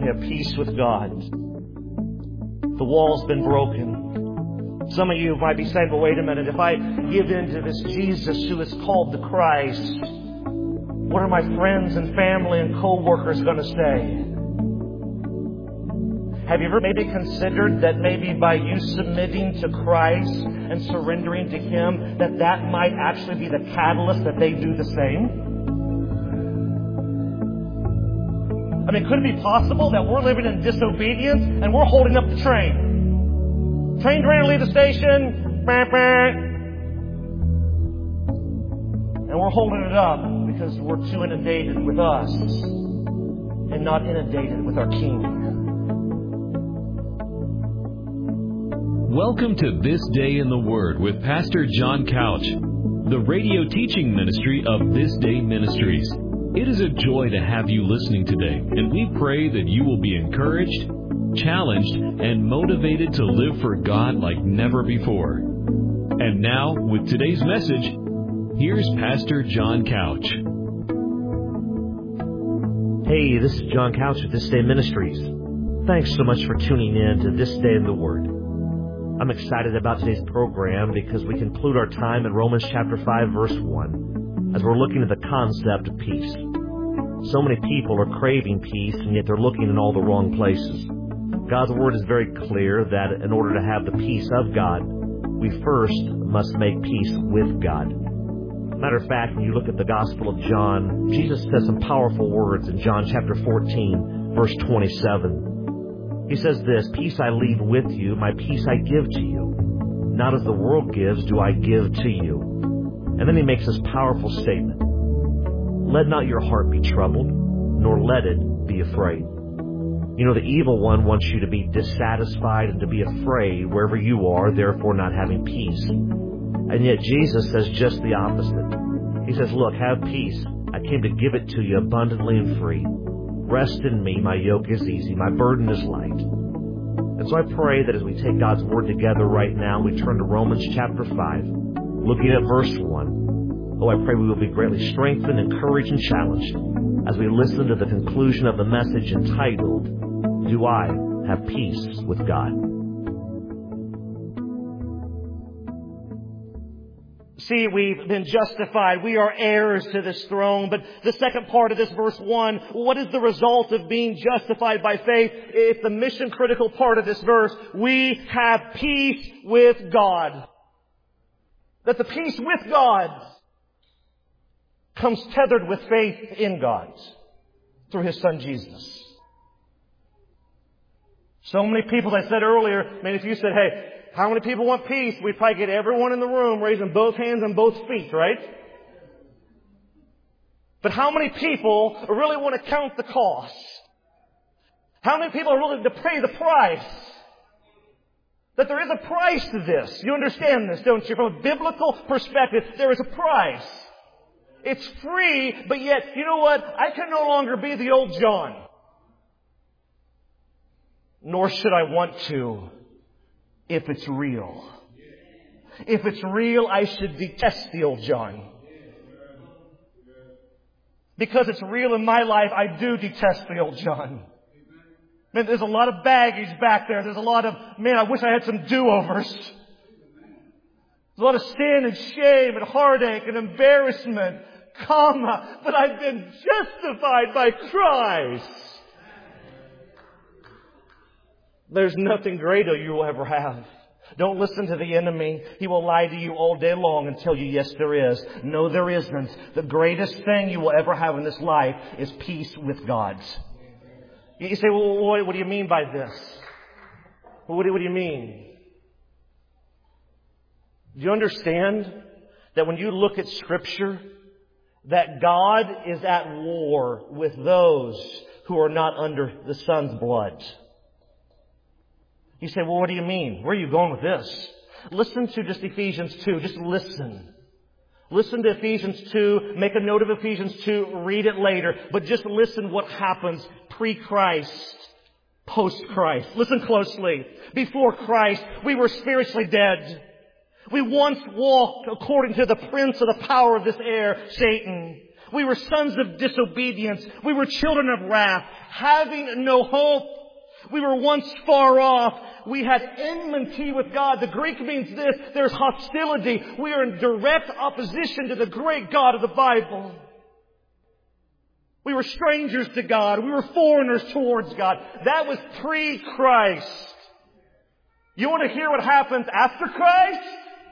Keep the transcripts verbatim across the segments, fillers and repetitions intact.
We have peace with God. The wall's been broken. Some of you might be saying, but wait a minute, if I give in to this Jesus who is called the Christ, what are my friends and family and co-workers going to say? Have you ever maybe considered that maybe by you submitting to Christ and surrendering to Him, that that might actually be the catalyst that they do the same? I mean, could it be possible that we're living in disobedience and we're holding up the train? Train's ready to leave the station. And we're holding it up because we're too inundated with us and not inundated with our King. Welcome to This Day in the Word with Pastor John Couch, the radio teaching ministry of This Day Ministries. It is a joy to have you listening today, and we pray that you will be encouraged, challenged, and motivated to live for God like never before. And now, with today's message, here's Pastor John Couch. Hey, this is John Couch with This Day Ministries. Thanks so much for tuning in to This Day in the Word. I'm excited about today's program because we conclude our time in Romans chapter five, verse one, as we're looking at the concept of peace. So many people are craving peace, and yet they're looking in all the wrong places. God's Word is very clear that in order to have the peace of God, we first must make peace with God. Matter of fact, when you look at the Gospel of John, Jesus says some powerful words in John chapter fourteen, verse twenty-seven. He says this, "Peace I leave with you, my peace I give to you. Not as the world gives do I give to you." And then he makes this powerful statement. "Let not your heart be troubled, nor let it be afraid." You know, the evil one wants you to be dissatisfied and to be afraid wherever you are, therefore not having peace. And yet Jesus says just the opposite. He says, "Look, have peace. I came to give it to you abundantly and free. Rest in me, my yoke is easy, my burden is light." And so I pray that as we take God's Word together right now, we turn to Romans chapter five, looking at verse one. Oh, I pray we will be greatly strengthened, encouraged, and challenged as we listen to the conclusion of the message entitled, "Do I Have Peace with God?" See, we've been justified. We are heirs to this throne. But the second part of this verse one, what is the result of being justified by faith? It's the mission critical part of this verse. We have peace with God. That the peace with God comes tethered with faith in God through His Son Jesus. So many people, as I said earlier, I mean, if you said, hey, how many people want peace? We'd probably get everyone in the room raising both hands and both feet, right? But how many people really want to count the cost? How many people are willing to pay the price? That there is a price to this. You understand this, don't you? From a biblical perspective, there is a price. It's free, but yet, you know what? I can no longer be the old John. Nor should I want to. If it's real. If it's real, I should detest the old John. Because it's real in my life, I do detest the old John. Man, there's a lot of baggage back there. There's a lot of, man, I wish I had some do-overs. There's a lot of sin and shame and heartache and embarrassment, comma, but I've been justified by Christ. There's nothing greater you will ever have. Don't listen to the enemy. He will lie to you all day long and tell you, yes, there is. No, there isn't. The greatest thing you will ever have in this life is peace with God. You say, well, what do you mean by this? What do, what do you mean? Do you understand that when you look at Scripture, that God is at war with those who are not under the Son's blood? You say, well, what do you mean? Where are you going with this? Listen to just Ephesians two. Just listen. Listen to Ephesians two. Make a note of Ephesians two. Read it later. But just listen what happens pre-Christ, post-Christ. Listen closely. Before Christ, we were spiritually dead. We once walked according to the prince of the power of this air, Satan. We were sons of disobedience. We were children of wrath, having no hope. We were once far off. We had enmity with God. The Greek means this. There's hostility. We are in direct opposition to the great God of the Bible. We were strangers to God. We were foreigners towards God. That was pre-Christ. You want to hear what happens after Christ?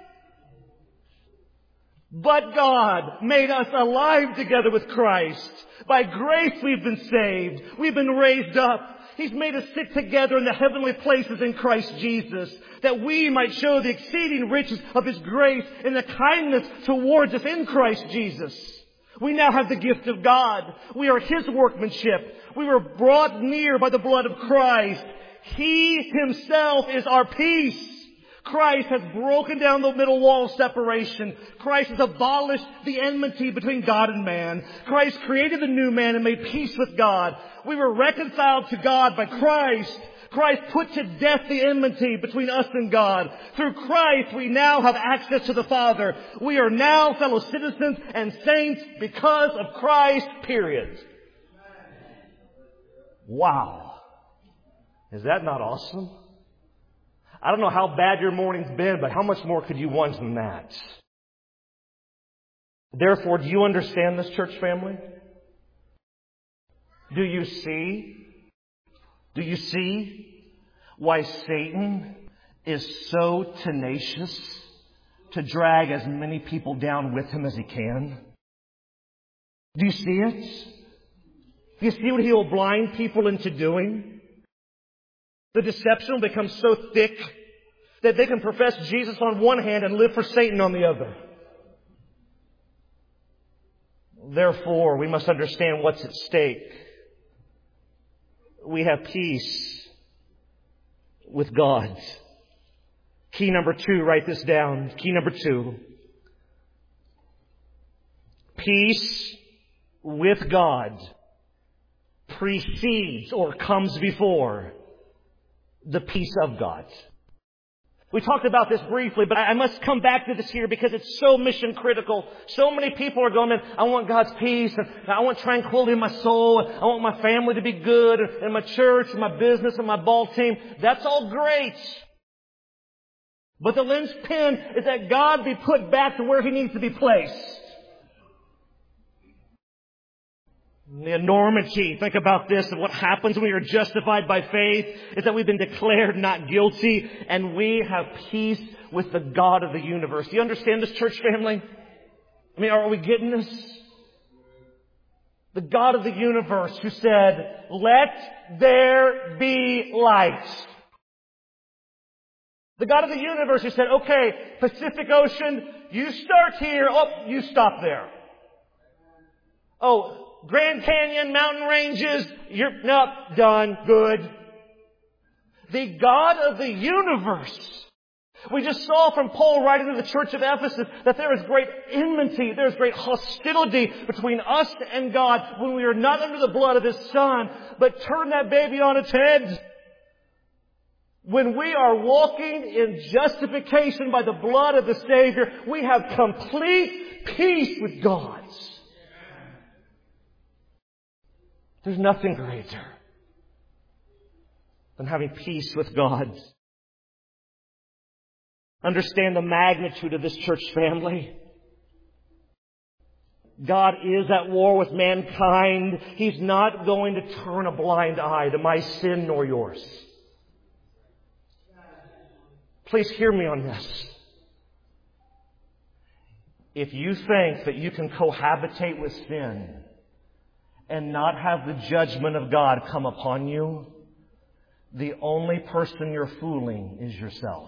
But God made us alive together with Christ. By grace we've been saved. We've been raised up. He's made us sit together in the heavenly places in Christ Jesus, that we might show the exceeding riches of His grace and the kindness towards us in Christ Jesus. We now have the gift of God. We are His workmanship. We were brought near by the blood of Christ. He Himself is our peace. Christ has broken down the middle wall of separation. Christ has abolished the enmity between God and man. Christ created the new man and made peace with God. We were reconciled to God by Christ. Christ put to death the enmity between us and God. Through Christ, we now have access to the Father. We are now fellow citizens and saints because of Christ, period. Wow. Is that not awesome? I don't know how bad your morning's been, but how much more could you want than that? Therefore, do you understand this, church family? Do you see? Do you see why Satan is so tenacious to drag as many people down with him as he can? Do you see it? Do you see what he will blind people into doing? The deception will become so thick that they can profess Jesus on one hand and live for Satan on the other. Therefore, we must understand what's at stake. We have peace with God. Key number two, write this down. Key number two. Peace with God precedes or comes before the peace of God. We talked about this briefly, but I must come back to this here because it's so mission critical. So many people are going, I want God's peace, and I want tranquility in my soul, and I want my family to be good, and my church, and my business, and my ball team. That's all great. But the linchpin is that God be put back to where He needs to be placed. The enormity, think about this, of what happens when we are justified by faith is that we've been declared not guilty and we have peace with the God of the universe. Do you understand this, church family? I mean, are we getting this? The God of the universe who said, let there be light. The God of the universe who said, okay, Pacific Ocean, you start here, oh, you stop there. Oh, Grand Canyon, mountain ranges, you're not done, good. The God of the universe. We just saw from Paul writing to the church of Ephesus that there is great enmity, there is great hostility between us and God when we are not under the blood of His Son. But turn that baby on its head. When we are walking in justification by the blood of the Savior, we have complete peace with God. There's nothing greater than having peace with God. Understand the magnitude of this church family. God is at war with mankind. He's not going to turn a blind eye to my sin nor yours. Please hear me on this. If you think that you can cohabitate with sin and not have the judgment of God come upon you, the only person you're fooling is yourself.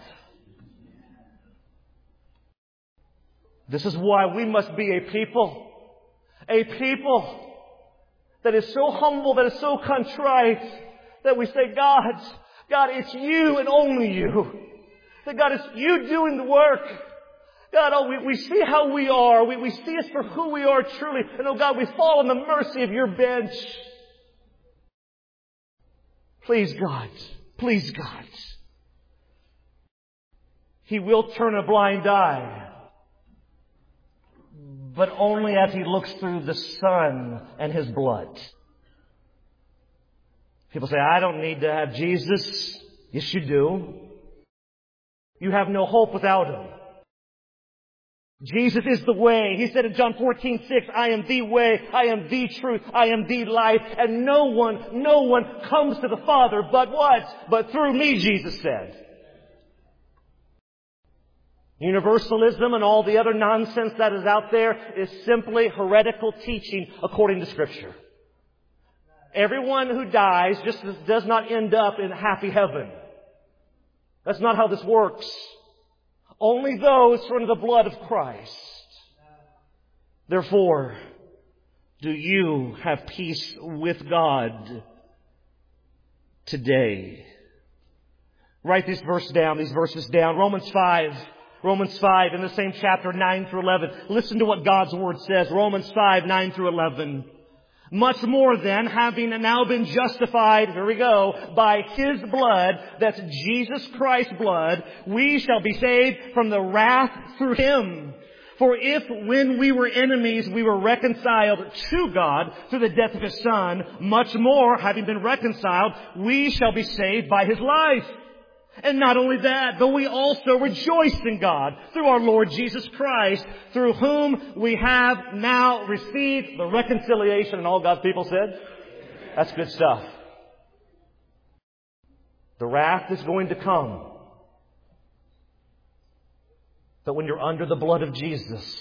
This is why we must be a people, a people that is so humble, that is so contrite, that we say, God, God, it's you and only you. That God, it's you doing the work. God, oh, we, we see how we are. We, we see us for who we are truly. And oh God, we fall on the mercy of your bench. Please God. Please God. He will turn a blind eye. but only as He looks through the Son and His blood. People say, I don't need to have Jesus. Yes, you do. You have no hope without Him. Jesus is the way. He said in John fourteen six, I am the way, I am the truth, I am the life, and no one, no one comes to the Father but what? But through me, Jesus said. Universalism and all the other nonsense that is out there is simply heretical teaching according to Scripture. Everyone who dies just does not end up in happy heaven. That's not how this works. Only those who are under the blood of Christ. Therefore, do you have peace with God today? Write this verse down, these verses down. Romans five. Romans five in the same chapter, nine through eleven. Listen to what God's Word says. Romans five, nine through eleven. Much more then, having now been justified, here we go, by His blood, that's Jesus Christ's blood, we shall be saved from the wrath through Him. For if when we were enemies we were reconciled to God through the death of His Son, much more, having been reconciled, we shall be saved by His life. And not only that, but we also rejoice in God through our Lord Jesus Christ, through whom we have now received the reconciliation. And all God's people said, that's good stuff. The wrath is going to come. But when you're under the blood of Jesus,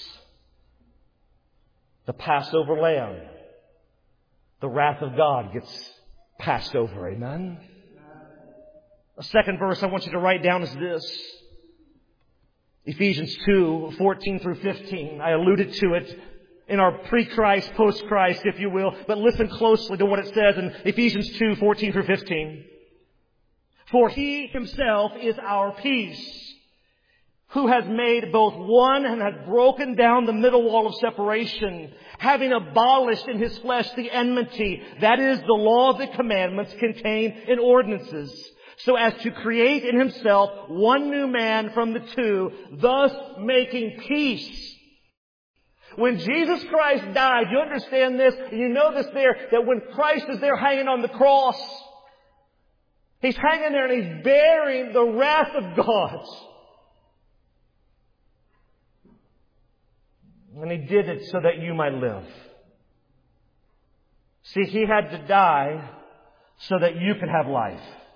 the Passover lamb, the wrath of God gets passed over. Amen? The second verse I want you to write down is this. Ephesians two, fourteen through fifteen. I alluded to it in our pre-Christ, post-Christ, if you will. But listen closely to what it says in Ephesians two, fourteen through fifteen. For He Himself is our peace, who has made both one and has broken down the middle wall of separation, having abolished in His flesh the enmity, that is, the law of the commandments contained in ordinances, so as to create in Himself one new man from the two, thus making peace. When Jesus Christ died, you understand this, and you know this there, that when Christ is there hanging on the cross, He's hanging there and He's bearing the wrath of God. And He did it so that you might live. See, He had to die so that you could have life.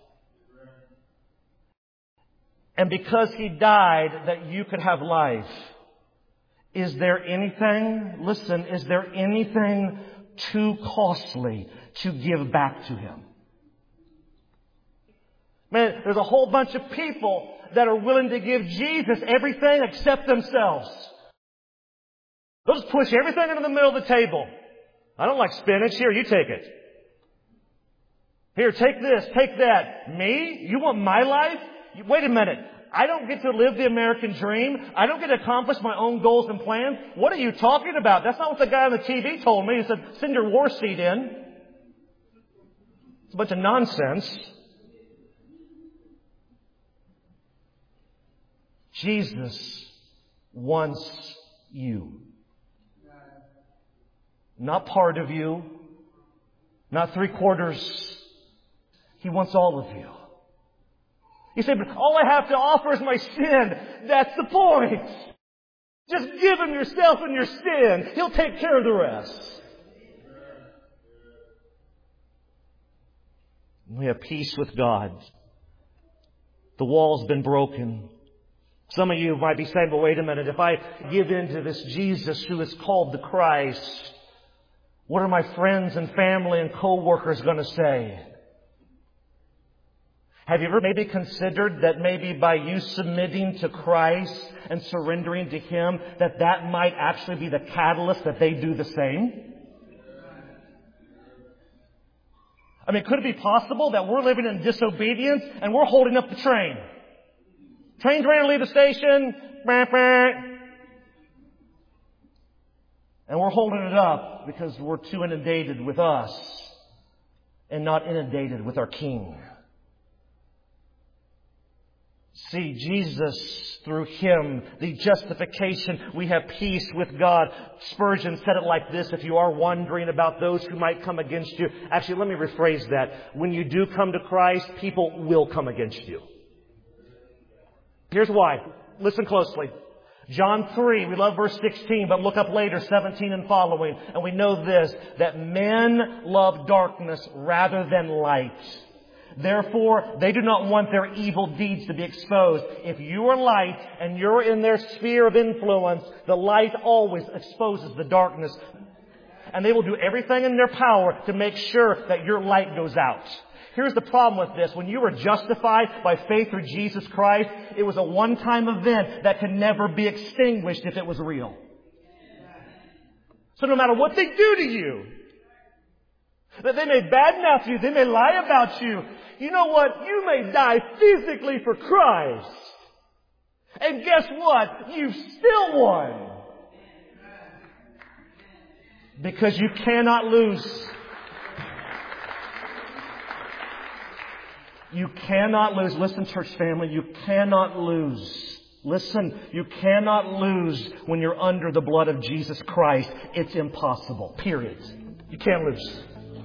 And because He died that you could have life, is there anything, listen, is there anything too costly to give back to Him? Man, there's a whole bunch of people that are willing to give Jesus everything except themselves. They'll just push everything into the middle of the table. I don't like spinach. Here, you take it. Here, take this, take that. Me? You want my life? Wait a minute. I don't get to live the American dream. I don't get to accomplish my own goals and plans. What are you talking about? That's not what the guy on the T V told me. He said, send your war seed in. It's a bunch of nonsense. Jesus wants you. Not part of you. Not three quarters. He wants all of you. You say, but all I have to offer is my sin. That's the point. Just give Him yourself and your sin. He'll take care of the rest. We have peace with God. The wall's been broken. Some of you might be saying, but wait a minute, if I give in to this Jesus who is called the Christ, what are my friends and family and co-workers going to say? Have you ever maybe considered that maybe by you submitting to Christ and surrendering to Him, that that might actually be the catalyst that they do the same? I mean, could it be possible that we're living in disobedience and we're holding up the train? Train's ready to leave the station. And we're holding it up because we're too inundated with us and not inundated with our King. See, Jesus, through Him, the justification, we have peace with God. Spurgeon said it like this, if you are wondering about those who might come against you. Actually, let me rephrase that. When you do come to Christ, people will come against you. Here's why. Listen closely. John three, we love verse sixteen, but look up later, seventeen and following. And we know this, that men love darkness rather than light. Therefore, they do not want their evil deeds to be exposed. If you are light and you're in their sphere of influence, the light always exposes the darkness. And they will do everything in their power to make sure that your light goes out. Here's the problem with this. When you were justified by faith through Jesus Christ, it was a one-time event that could never be extinguished if it was real. So no matter what they do to you, that they may badmouth you, they may lie about you, you know what? You may die physically for Christ. And guess what? You've still won. Because you cannot lose. You cannot lose. Listen, church family, you cannot lose. Listen, you cannot lose when you're under the blood of Jesus Christ. It's impossible. Period. You can't lose.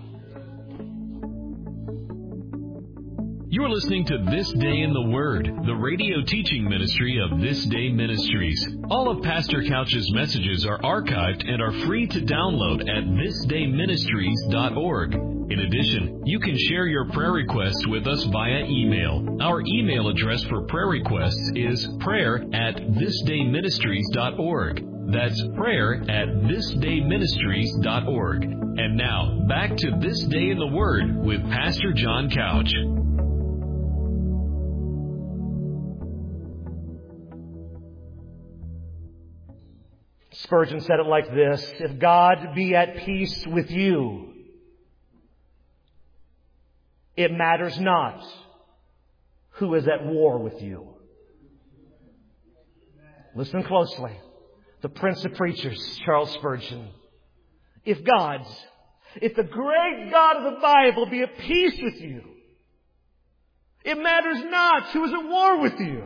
You're listening to This Day in the Word, the radio teaching ministry of This Day Ministries. All of Pastor Couch's messages are archived and are free to download at this day ministries dot org. In addition, you can share your prayer requests with us via email. Our email address for prayer requests is prayer at this day ministries dot org. That's prayer at this day ministries dot org. And now, back to This Day in the Word with Pastor John Couch. Spurgeon said it like this, if God be at peace with you, it matters not who is at war with you. Listen closely. The Prince of Preachers, Charles Spurgeon. If God, if the great God of the Bible be at peace with you, it matters not who is at war with you.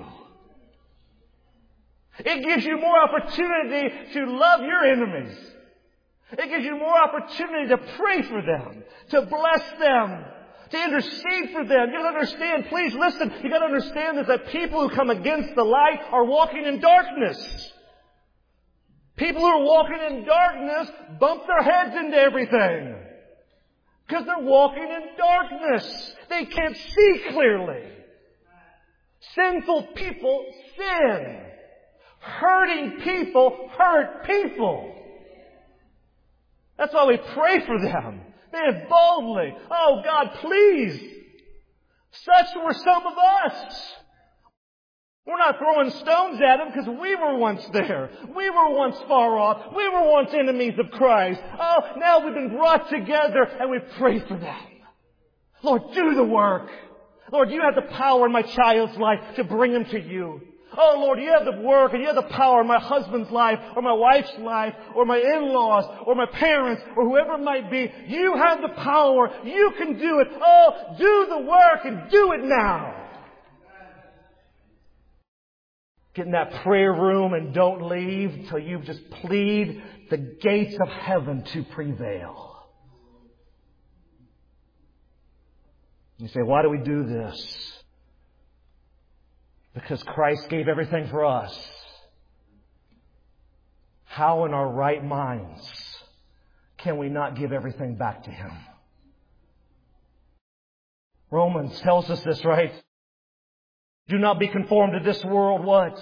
It gives you more opportunity to love your enemies. It gives you more opportunity to pray for them, to bless them, to intercede for them. You got to understand, please listen, you got to understand this, that people who come against the light are walking in darkness. People who are walking in darkness bump their heads into everything. Because they're walking in darkness. They can't see clearly. Sinful people sin. Hurting people hurt people. That's why we pray for them. Man, boldly. Oh God, please. Such were some of us. We're not throwing stones at them because we were once there. We were once far off. We were once enemies of Christ. Oh, now we've been brought together and we pray for them. Lord, do the work. Lord, you have the power in my child's life to bring him to you. Oh, Lord, you have the work and you have the power in my husband's life or my wife's life or my in-laws or my parents or whoever it might be. You have the power. You can do it. Oh, do the work and do it now. Get in that prayer room and don't leave till you just plead the gates of heaven to prevail. You say, why do we do this? Because Christ gave everything for us. How in our right minds can we not give everything back to Him? Romans tells us this, right? Do not be conformed to this world, what?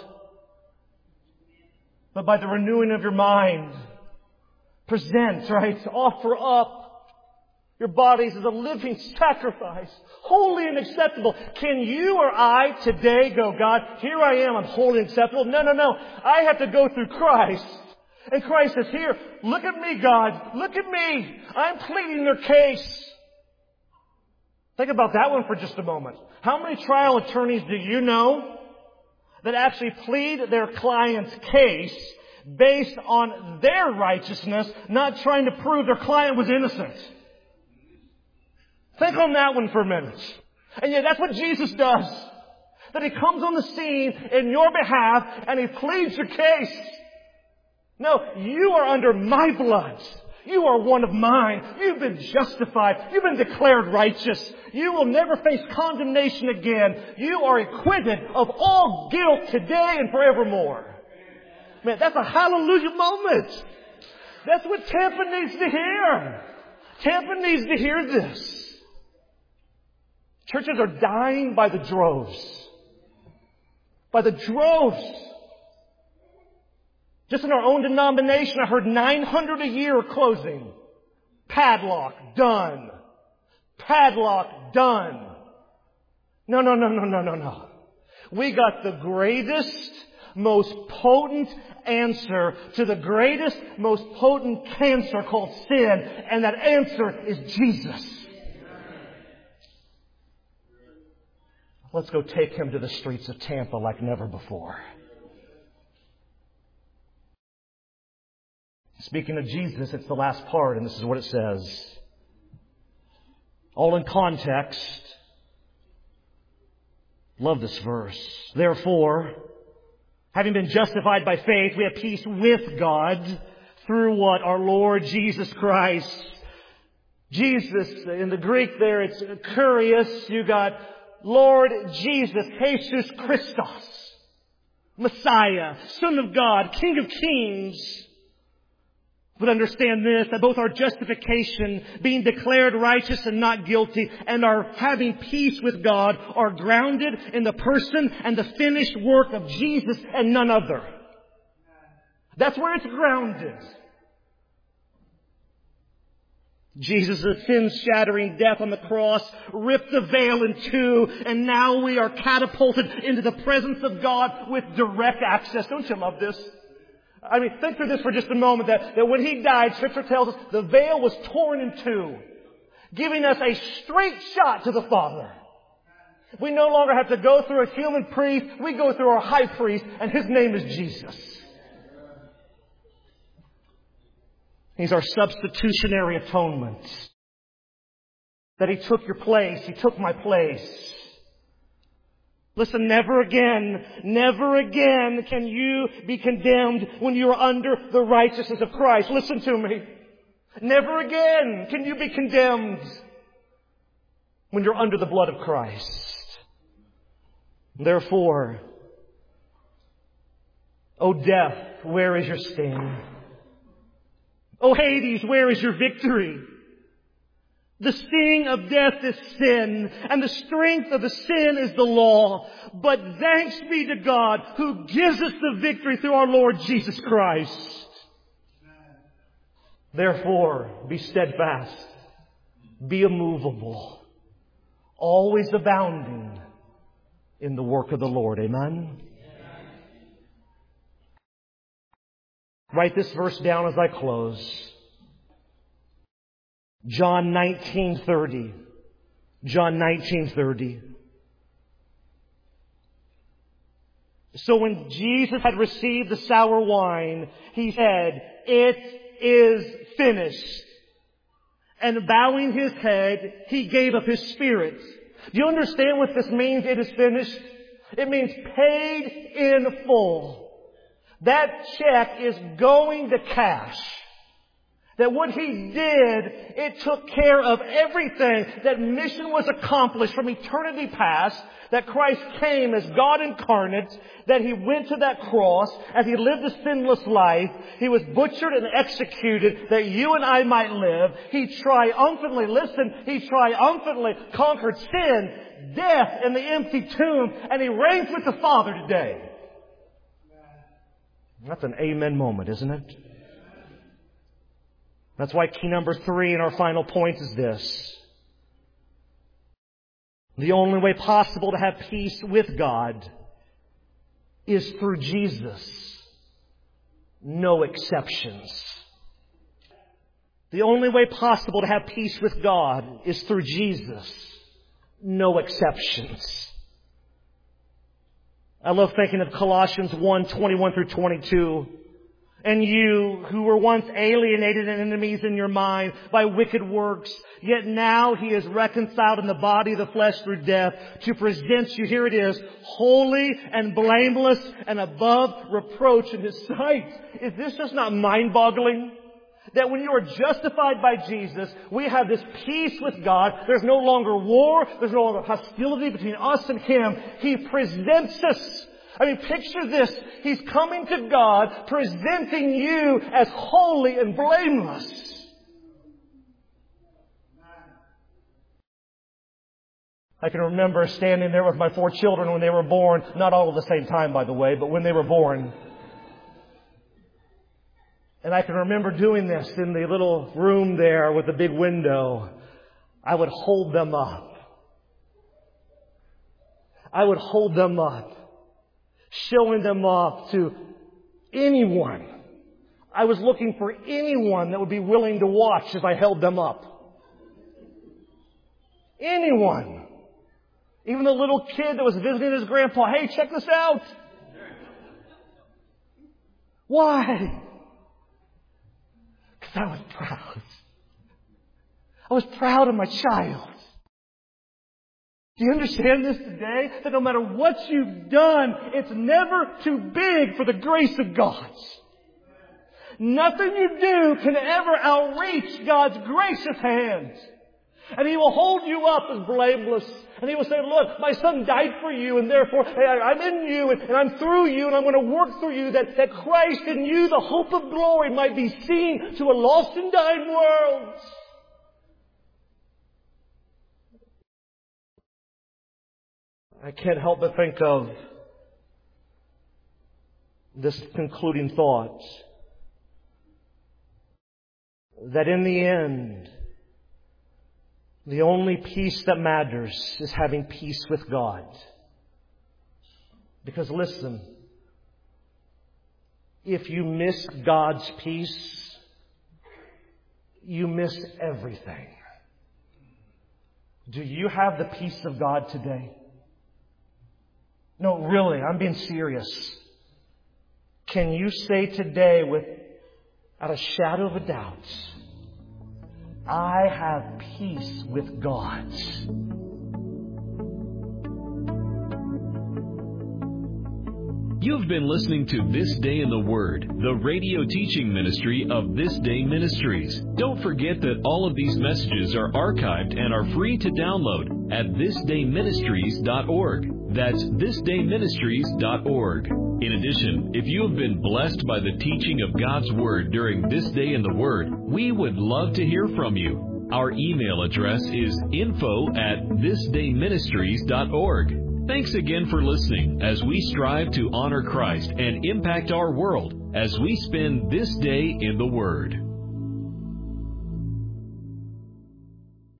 But by the renewing of your mind, present, right? Offer up your bodies as a living sacrifice, holy and acceptable. Can you or I today go, God, here I am, I'm holy and acceptable? No, no, no. I have to go through Christ. And Christ says, here, look at me, God. Look at me. I'm pleading their case. Think about that one for just a moment. How many trial attorneys do you know that actually plead their client's case based on their righteousness, not trying to prove their client was innocent? Think on that one for a minute. And yet that's what Jesus does. That He comes on the scene in your behalf and He pleads your case. No, you are under my blood. You are one of mine. You've been justified. You've been declared righteous. You will never face condemnation again. You are acquitted of all guilt today and forevermore. Man, that's a hallelujah moment. That's what Tampa needs to hear. Tampa needs to hear this. Churches are dying by the droves. By the droves. Just in our own denomination, I heard nine hundred a year are closing. Padlock, done. Padlock, done. No, no, no, no, no, no, no. We got the greatest, most potent answer to the greatest, most potent cancer called sin, and that answer is Jesus. Let's go take Him to the streets of Tampa like never before. Speaking of Jesus, it's the last part, and this is what it says. All in context. Love this verse. Therefore, having been justified by faith, we have peace with God through what? Our Lord Jesus Christ. Jesus, in the Greek there, it's Kurios. You got Lord Jesus, Jesus Christos, Messiah, Son of God, King of Kings. But understand this, that both our justification, being declared righteous and not guilty, and our having peace with God are grounded in the person and the finished work of Jesus and none other. That's where it's grounded. Jesus' sin-shattering death on the cross ripped the veil in two, and now we are catapulted into the presence of God with direct access. Don't you love this? I mean, think through this for just a moment, that, that when He died, Scripture tells us the veil was torn in two, giving us a straight shot to the Father. We no longer have to go through a human priest. We go through our high priest, and His name is Jesus. He's our substitutionary atonement. That He took your place. He took my place. Listen, never again, never again can you be condemned when you are under the righteousness of Christ. Listen to me. Never again can you be condemned when you're under the blood of Christ. Therefore, O death, where is your sting? O Hades, where is your victory? The sting of death is sin, and the strength of the sin is the law. But thanks be to God who gives us the victory through our Lord Jesus Christ. Therefore, be steadfast, be immovable, always abounding in the work of the Lord. Amen? Write this verse down as I close. John nineteen thirty. John nineteen thirty. So when Jesus had received the sour wine, He said, "It is finished." And bowing His head, He gave up His spirit. Do you understand what this means, it is finished? It means paid in full. That check is going to cash. That what He did, it took care of everything. That mission was accomplished from eternity past. That Christ came as God incarnate. That He went to that cross as He lived a sinless life. He was butchered and executed that you and I might live. He triumphantly, listen, He triumphantly conquered sin, death, and the empty tomb. And He reigns with the Father today. That's an amen moment, isn't it? That's why key number three in our final point is this. The only way possible to have peace with God is through Jesus. No exceptions. The only way possible to have peace with God is through Jesus. No exceptions. I love thinking of Colossians one, twenty-one through twenty-two. And you, who were once alienated and enemies in your mind by wicked works, yet now He is reconciled in the body of the flesh through death to present you, here it is, holy and blameless and above reproach in His sight. Is this just not mind-boggling? That when you are justified by Jesus, we have this peace with God. There's no longer war. There's no longer hostility between us and Him. He presents us. I mean, picture this. He's coming to God, presenting you as holy and blameless. I can remember standing there with my four children when they were born. Not all at the same time, by the way, but when they were born. And I can remember doing this in the little room there with the big window. I would hold them up. I would hold them up. Showing them off to anyone. I was looking for anyone that would be willing to watch as I held them up. Anyone. Even the little kid that was visiting his grandpa. Hey, check this out. Why? Because I was proud. I was proud of my child. Do you understand this today? That no matter what you've done, it's never too big for the grace of God. Nothing you do can ever outreach God's gracious hand. And He will hold you up as blameless. And He will say, look, my Son died for you, and therefore I'm in you, and I'm through you, and I'm going to work through you, that, that Christ in you, the hope of glory, might be seen to a lost and dying world. I can't help but think of this concluding thought. That in the end, the only peace that matters is having peace with God. Because listen, if you miss God's peace, you miss everything. Do you have the peace of God today? No, really, I'm being serious. Can you say today without a shadow of a doubt, I have peace with God? You've been listening to This Day in the Word, the radio teaching ministry of This Day Ministries. Don't forget that all of these messages are archived and are free to download at this day ministries dot org. That's this day ministries dot org. In addition, if you have been blessed by the teaching of God's Word during This Day in the Word, we would love to hear from you. Our email address is info at this day ministries dot org. Thanks again for listening as we strive to honor Christ and impact our world as we spend this day in the Word.